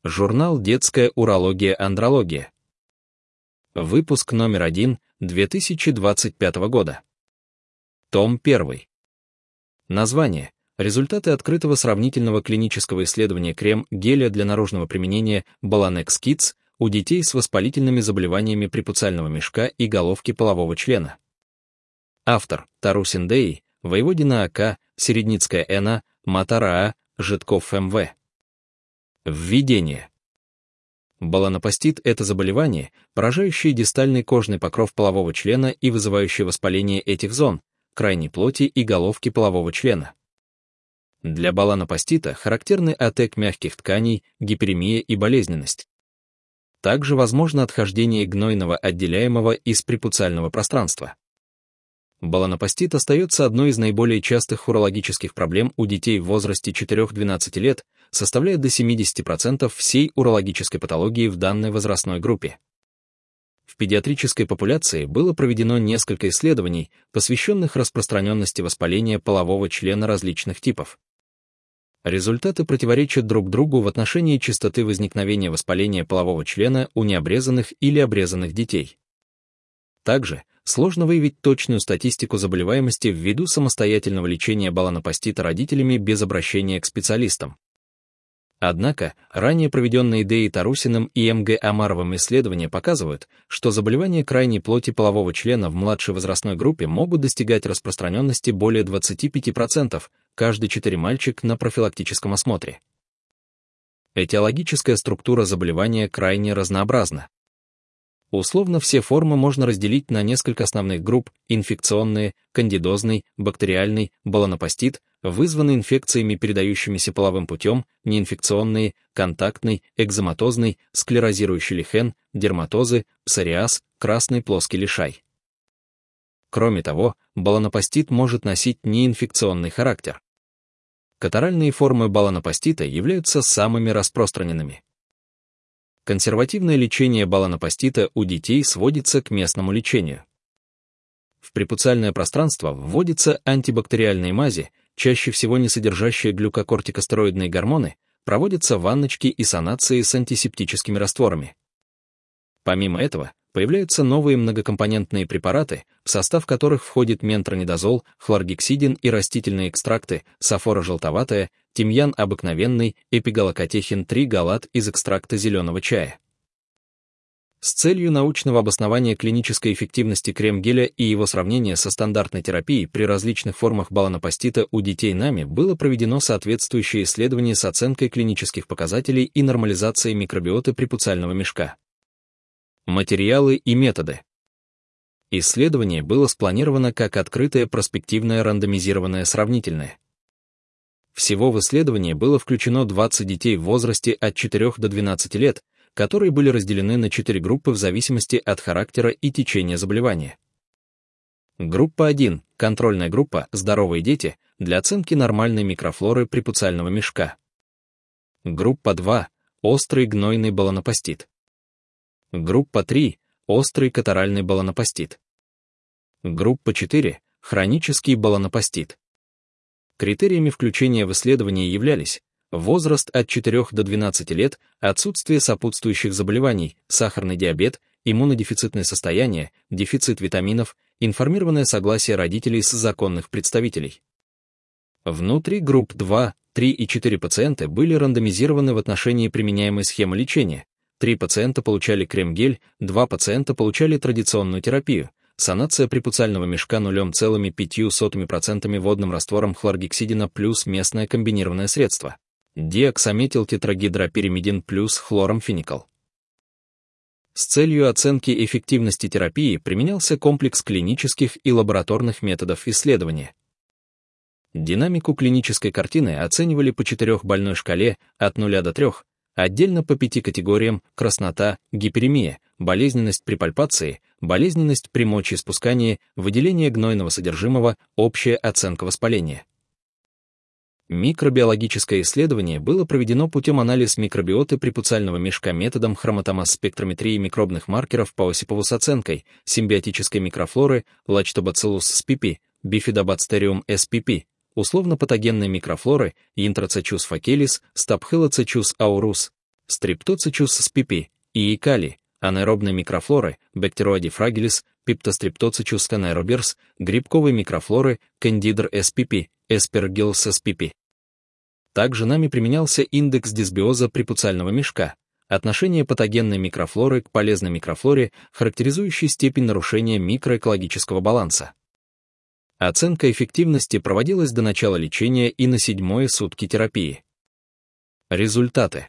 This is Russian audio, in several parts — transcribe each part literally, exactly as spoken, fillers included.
Журнал «Детская урология-андрология». Выпуск номер один две тысячи двадцать пятого года. Том первый. Название. Результаты открытого сравнительного клинического исследования крем-геля для наружного применения Balanex Kids у детей с воспалительными заболеваниями препуциального мешка и головки полового члена. Автор. Тарусин Д.И., Воеводина А.К., Середницкая Н.А., Матара А., Житков М.В. Введение. Баланопостит – это заболевание, поражающее дистальный кожный покров полового члена и вызывающее воспаление этих зон, крайней плоти и головки полового члена. Для баланопостита характерны отек мягких тканей, гиперемия и болезненность. Также возможно отхождение гнойного отделяемого из препуциального пространства. Баланопостит остается одной из наиболее частых урологических проблем у детей в возрасте четырёх-двенадцати лет, составляя до семидесяти процентов всей урологической патологии в данной возрастной группе. В педиатрической популяции было проведено несколько исследований, посвященных распространенности воспаления полового члена различных типов. Результаты противоречат друг другу в отношении частоты возникновения воспаления полового члена у необрезанных или обрезанных детей. Также сложно выявить точную статистику заболеваемости ввиду самостоятельного лечения баланопостита родителями без обращения к специалистам. Однако, ранее проведенные Д.И. Тарусиным и М.Г. Омаровым исследования показывают, что заболевания крайней плоти полового члена в младшей возрастной группе могут достигать распространенности более двадцати пяти процентов, каждый четвертый мальчик на профилактическом осмотре. Этиологическая структура заболевания крайне разнообразна. Условно все формы можно разделить на несколько основных групп: инфекционные, кандидозный, бактериальный, баланопостит, вызванный инфекциями, передающимися половым путем, неинфекционные, контактный, экзематозный, склерозирующий лишай, дерматозы, псориаз, красный плоский лишай. Кроме того, баланопостит может носить неинфекционный характер. Катаральные формы баланопостита являются самыми распространенными. Консервативное лечение баланопостита у детей сводится к местному лечению. В препуциальное пространство вводятся антибактериальные мази, чаще всего не содержащие глюкокортикостероидные гормоны, проводятся ванночки и санации с антисептическими растворами. Помимо этого, появляются новые многокомпонентные препараты, в состав которых входит ментронидазол, хлоргексидин и растительные экстракты, сафора желтоватая, тимьян обыкновенный, эпигалокатехин три галат из экстракта зеленого чая. С целью научного обоснования клинической эффективности крем-геля и его сравнения со стандартной терапией при различных формах баланопостита у детей нами было проведено соответствующее исследование с оценкой клинических показателей и нормализацией микробиоты препуциального мешка. Материалы и методы. Исследование было спланировано как открытое проспективное рандомизированное сравнительное. Всего в исследование было включено двадцать детей в возрасте от четырёх до двенадцати лет, которые были разделены на четыре группы в зависимости от характера и течения заболевания. Группа один, контрольная группа «Здоровые дети» для оценки нормальной микрофлоры препуциального мешка. Группа два, острый гнойный баланопостит. Группа три, острый катаральный баланопостит. Группа четыре, хронический баланопостит. Критериями включения в исследование являлись возраст от четырёх до двенадцати лет, отсутствие сопутствующих заболеваний, сахарный диабет, иммунодефицитное состояние, дефицит витаминов, информированное согласие родителей с законных представителей. Внутри групп два, три и четыре пациенты были рандомизированы в отношении применяемой схемы лечения. Три пациента получали крем-гель, два пациента получали традиционную терапию, санация препуциального мешка ноль целых пять десятых процента водным раствором хлоргексидина плюс местное комбинированное средство, диоксаметилтетрагидропиримидин плюс хлорамфеникал. С целью оценки эффективности терапии применялся комплекс клинических и лабораторных методов исследования. Динамику клинической картины оценивали по четырехбальной шкале от нуля до трёх, отдельно по пяти категориям: краснота, гиперемия, болезненность при пальпации, болезненность при мочеиспускании, выделение гнойного содержимого, общая оценка воспаления. Микробиологическое исследование было проведено путем анализа микробиоты препуциального мешка методом хроматомасс-спектрометрии микробных маркеров по Осипову с оценкой симбиотической микрофлоры Lactobacillus spp, Bifidobacterium spp, условно-патогенной микрофлоры Intracoccus facialis, Staphylococcus aureus, Streptococcus spp, и E. coli, анаэробной микрофлоры, Bacteroides fragilis, Piptostreptococcus anaerobers, грибковой микрофлоры, Candida spp, Aspergillus spp. Также нами применялся индекс дисбиоза препуциального мешка, отношение патогенной микрофлоры к полезной микрофлоре, характеризующий степень нарушения микроэкологического баланса. Оценка эффективности проводилась до начала лечения и на седьмые сутки терапии. Результаты.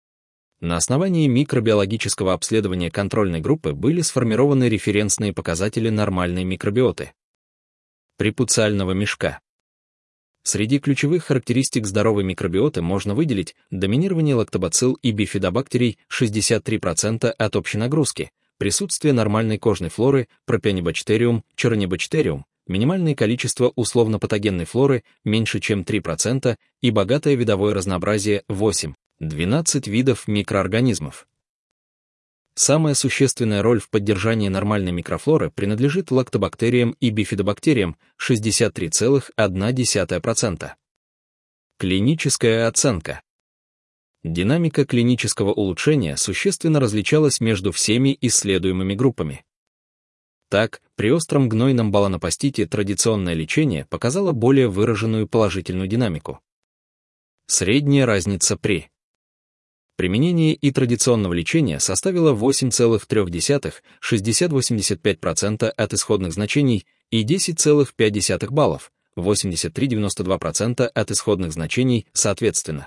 На основании микробиологического обследования контрольной группы были сформированы референсные показатели нормальной микробиоты препуциального мешка. Среди ключевых характеристик здоровой микробиоты можно выделить доминирование лактобацилл и бифидобактерий шестьдесят три процента от общей нагрузки, присутствие нормальной кожной флоры Propionibacterium, Chironibacterium, минимальное количество условно-патогенной флоры меньше, чем три процента и богатое видовое разнообразие восемь-двенадцать видов микроорганизмов. Самая существенная роль в поддержании нормальной микрофлоры принадлежит лактобактериям и бифидобактериям шестьдесят три целых одна десятая процента. Клиническая оценка. Динамика клинического улучшения существенно различалась между всеми исследуемыми группами. Так, при остром гнойном баланопастите традиционное лечение показало более выраженную положительную динамику. Средняя разница при применении и традиционного лечения составила восемь целых три десятых — шестьдесят — восемьдесят пять процентов от исходных значений и десять целых пять десятых баллов, восемьдесят три — девяносто два процента от исходных значений, соответственно.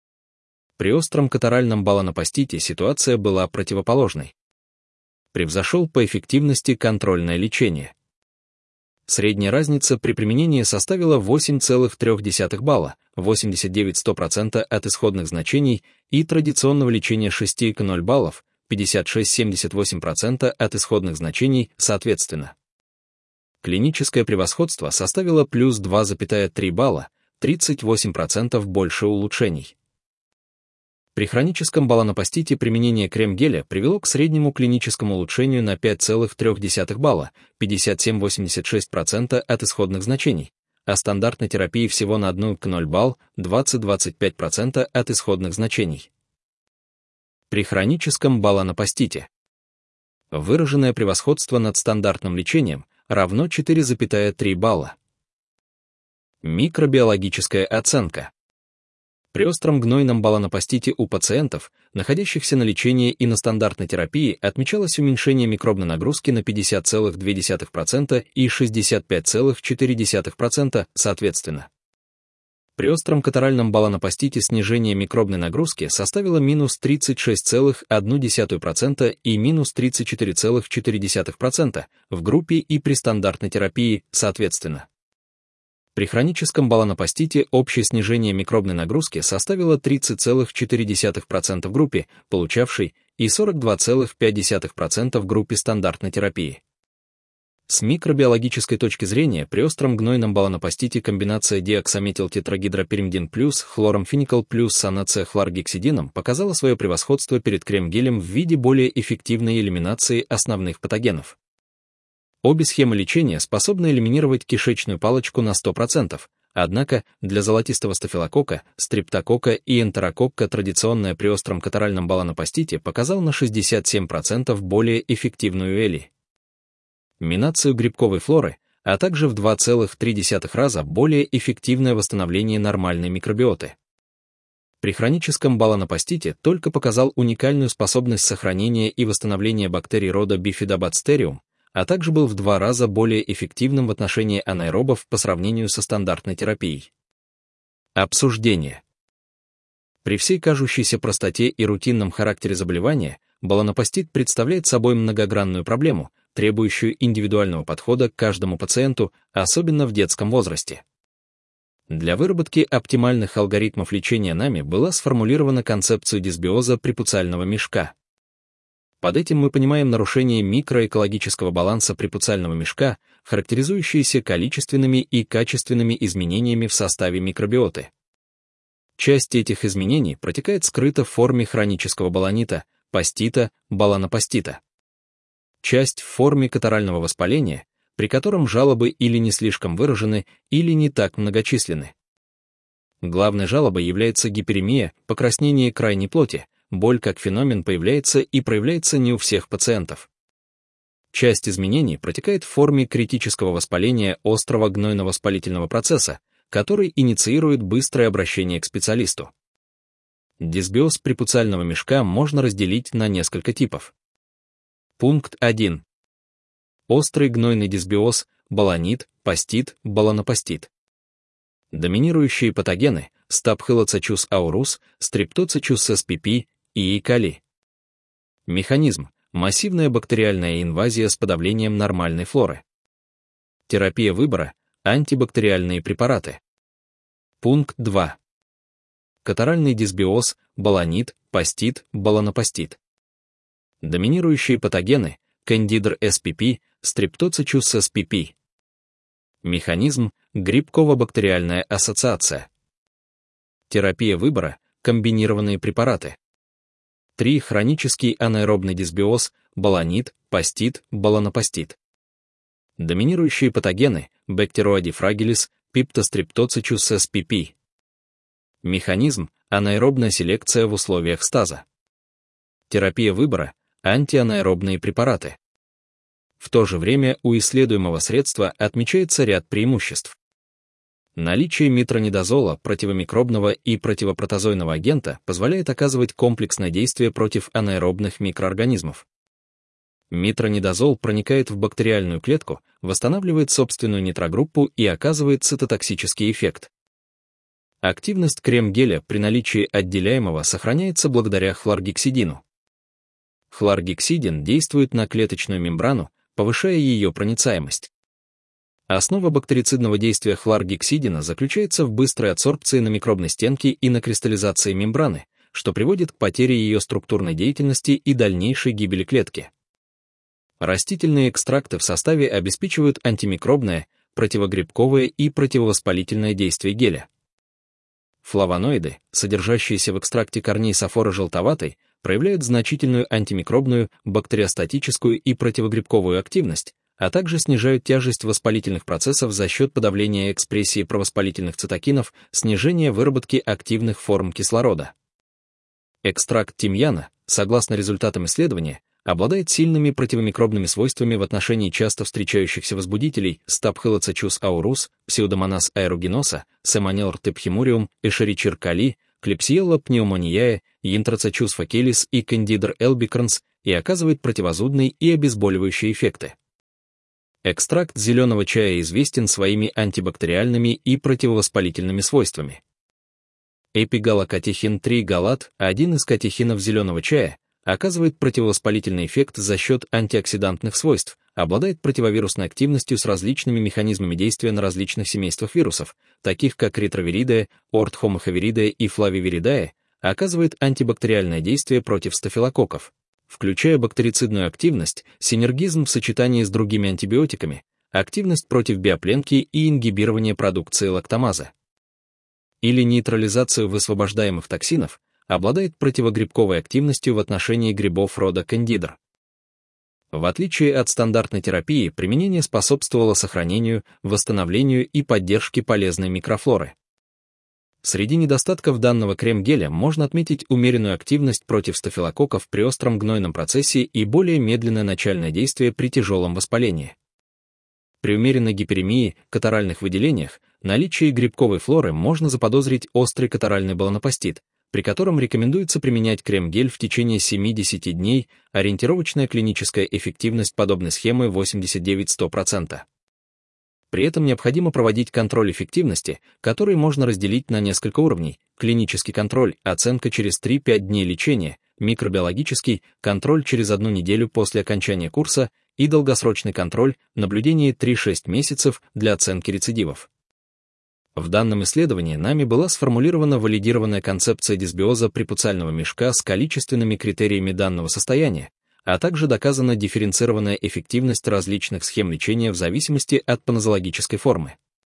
При остром катаральном баланопастите ситуация была противоположной. Превзошел по эффективности контрольное лечение. Средняя разница при применении составила восемь целых три десятых балла, восемьдесят девять — сто процентов от исходных значений, и традиционного лечения шесть целых ноль баллов, пятьдесят шесть — семьдесят восемь процентов от исходных значений, соответственно. Клиническое превосходство составило плюс два целых три балла, тридцать восемь процентов больше улучшений. При хроническом баланопастите применение крем-геля привело к среднему клиническому улучшению на пять целых три десятых балла, пятьдесят семь — восемьдесят шесть процентов от исходных значений, а стандартной терапии всего на один целых ноль балл, двадцать — двадцать пять процентов от исходных значений. При хроническом баланопастите выраженное превосходство над стандартным лечением равно четыре целых три балла. Микробиологическая оценка. При остром гнойном баланопастите у пациентов, находящихся на лечении и на стандартной терапии, отмечалось уменьшение микробной нагрузки на пятьдесят целых две десятых процента и шестьдесят пять целых четыре десятых процента, соответственно. При остром катаральном баланопастите снижение микробной нагрузки составило минус тридцать шесть целых одна десятая процента и минус тридцать четыре целых четыре десятых процента в группе и при стандартной терапии, соответственно. При хроническом баланопастите общее снижение микробной нагрузки составило тридцать целых четыре десятых процента в группе, получавшей, и сорок два целых пять десятых процента в группе стандартной терапии. С микробиологической точки зрения при остром гнойном баланопастите комбинация диоксаметилтетрагидропиримидин плюс хлорамфеникал плюс санацехлоргексидином показала свое превосходство перед крем-гелем в виде более эффективной элиминации основных патогенов. Обе схемы лечения способны элиминировать кишечную палочку на сто процентов, однако для золотистого стафилококка, стрептококка и энтерококка традиционная при остром катаральном баланопастите показал на шестьдесят семь процентов более эффективную элиминацию грибковой флоры, а также в два целых три десятых раза более эффективное восстановление нормальной микробиоты. При хроническом баланопастите только показал уникальную способность сохранения и восстановления бактерий рода Bifidobacterium, а также был в два раза более эффективным в отношении анаэробов по сравнению со стандартной терапией. Обсуждение. При всей кажущейся простоте и рутинном характере заболевания, баланопастит представляет собой многогранную проблему, требующую индивидуального подхода к каждому пациенту, особенно в детском возрасте. Для выработки оптимальных алгоритмов лечения нами была сформулирована концепция дисбиоза препуциального мешка. Под этим мы понимаем нарушение микроэкологического баланса препуциального мешка, характеризующиеся количественными и качественными изменениями в составе микробиоты. Часть этих изменений протекает скрыто в форме хронического баланита, пастита, баланопастита. Часть в форме катарального воспаления, при котором жалобы или не слишком выражены, или не так многочисленны. Главной жалобой является гиперемия, покраснение крайней плоти, боль как феномен появляется и проявляется не у всех пациентов. Часть изменений протекает в форме критического воспаления острого гнойно-воспалительного процесса, который инициирует быстрое обращение к специалисту. Дисбиоз препуциального мешка можно разделить на несколько типов. Пункт один. Острый гнойный дисбиоз, баланит, пастит, баланопастит. Доминирующие патогены – Staphylococcus aureus, Streptococcus эс пи пи и E. coli. Механизм – массивная бактериальная инвазия с подавлением нормальной флоры. Терапия выбора – антибактериальные препараты. Пункт два. Катаральный дисбиоз, баланит, пастит, баланопастит. Доминирующие патогены – Candida эс пи пи, Streptococcus эс пи пи. Механизм – грибково-бактериальная ассоциация. Терапия выбора – комбинированные препараты. три. Хронический анаэробный дисбиоз, баланит, пастит, баланопастит. Доминирующие патогены – Bacteroides fragilis, Piptostreptococcus эс пи пи. Механизм – анаэробная селекция в условиях стаза. Терапия выбора – антианаэробные препараты. В то же время у исследуемого средства отмечается ряд преимуществ. Наличие метронидазола, противомикробного и противопротозойного агента, позволяет оказывать комплексное действие против анаэробных микроорганизмов. Метронидазол проникает в бактериальную клетку, восстанавливает собственную нитрогруппу и оказывает цитотоксический эффект. Активность крем-геля при наличии отделяемого сохраняется благодаря хлоргексидину. Хлоргексидин действует на клеточную мембрану, повышая ее проницаемость. Основа бактерицидного действия хлоргексидина заключается в быстрой адсорбции на микробной стенке и на кристаллизации мембраны, что приводит к потере ее структурной деятельности и дальнейшей гибели клетки. Растительные экстракты в составе обеспечивают антимикробное, противогрибковое и противовоспалительное действие геля. Флавоноиды, содержащиеся в экстракте корней сафоры желтоватой, проявляют значительную антимикробную, бактериостатическую и противогрибковую активность, а также снижают тяжесть воспалительных процессов за счет подавления экспрессии провоспалительных цитокинов, снижения выработки активных форм кислорода. Экстракт тимьяна, согласно результатам исследования, обладает сильными противомикробными свойствами в отношении часто встречающихся возбудителей Staphylococcus aureus, Pseudomonas aeruginosa, Salmonella typhimurium, Escherichia coli, Klebsiella pneumoniae, Intracoccus facialis и Candida albicans и оказывает противозудные и обезболивающие эффекты. Экстракт зеленого чая известен своими антибактериальными и противовоспалительными свойствами. Эпигалокатехин три галат, один из катехинов зеленого чая, оказывает противовоспалительный эффект за счет антиоксидантных свойств, обладает противовирусной активностью с различными механизмами действия на различных семействах вирусов, таких как ретровиридea, ортхомохавиридea и флавивиридea, оказывает антибактериальное действие против стафилококков, включая бактерицидную активность, синергизм в сочетании с другими антибиотиками, активность против биопленки и ингибирование продукции лактамазы. Или нейтрализацию высвобождаемых токсинов, обладает противогрибковой активностью в отношении грибов рода Candida. В отличие от стандартной терапии, применение способствовало сохранению, восстановлению и поддержке полезной микрофлоры. Среди недостатков данного крем-геля можно отметить умеренную активность против стафилококков при остром гнойном процессе и более медленное начальное действие при тяжелом воспалении. При умеренной гиперемии, катаральных выделениях, наличии грибковой флоры можно заподозрить острый катаральный баланопастит, при котором рекомендуется применять крем-гель в течение семидесяти дней, ориентировочная клиническая эффективность подобной схемы восемьдесят девять - сто процентов. При этом необходимо проводить контроль эффективности, который можно разделить на несколько уровней: клинический контроль, оценка через три-пять дней лечения, микробиологический контроль через одну неделю после окончания курса и долгосрочный контроль, наблюдение три-шесть месяцев для оценки рецидивов. В данном исследовании нами была сформулирована валидированная концепция дисбиоза препуциального мешка с количественными критериями данного состояния, а также доказана дифференцированная эффективность различных схем лечения в зависимости от панозологической формы.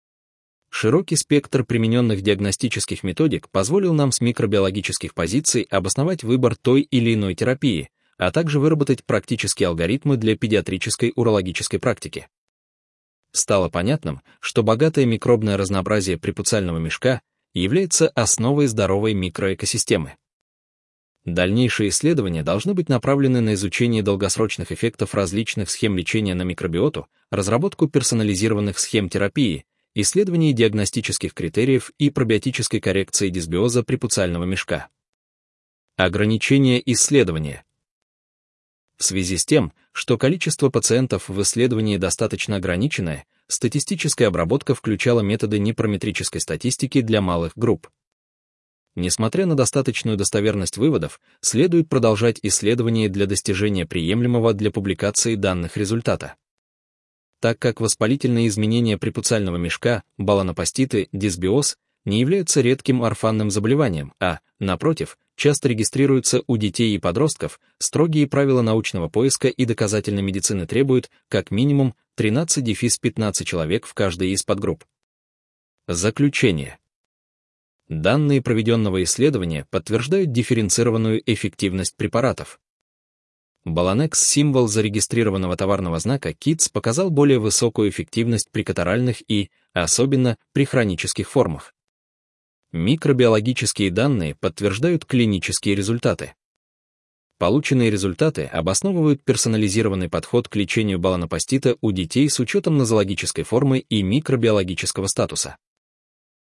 Широкий спектр примененных диагностических методик позволил нам с микробиологических позиций обосновать выбор той или иной терапии, а также выработать практические алгоритмы для педиатрической урологической практики. Стало понятным, что богатое микробное разнообразие препуциального мешка является основой здоровой микроэкосистемы. Дальнейшие исследования должны быть направлены на изучение долгосрочных эффектов различных схем лечения на микробиоту, разработку персонализированных схем терапии, исследование диагностических критериев и пробиотической коррекции дисбиоза препуциального мешка. Ограничение исследования. В связи с тем, что количество пациентов в исследовании достаточно ограниченное, статистическая обработка включала методы непараметрической статистики для малых групп. Несмотря на достаточную достоверность выводов, следует продолжать исследования для достижения приемлемого для публикации данных результата. Так как воспалительные изменения препуциального мешка, баланопаститы, дисбиоз не являются редким орфанным заболеванием, а, напротив, часто регистрируются у детей и подростков, строгие правила научного поиска и доказательной медицины требуют как минимум тринадцать-пятнадцать человек в каждой из подгрупп. Заключение. Данные проведенного исследования подтверждают дифференцированную эффективность препаратов. Баланекс, символ зарегистрированного товарного знака КИТС, показал более высокую эффективность при катаральных и, особенно, при хронических формах. Микробиологические данные подтверждают клинические результаты. Полученные результаты обосновывают персонализированный подход к лечению баланопастита у детей с учетом нозологической формы и микробиологического статуса.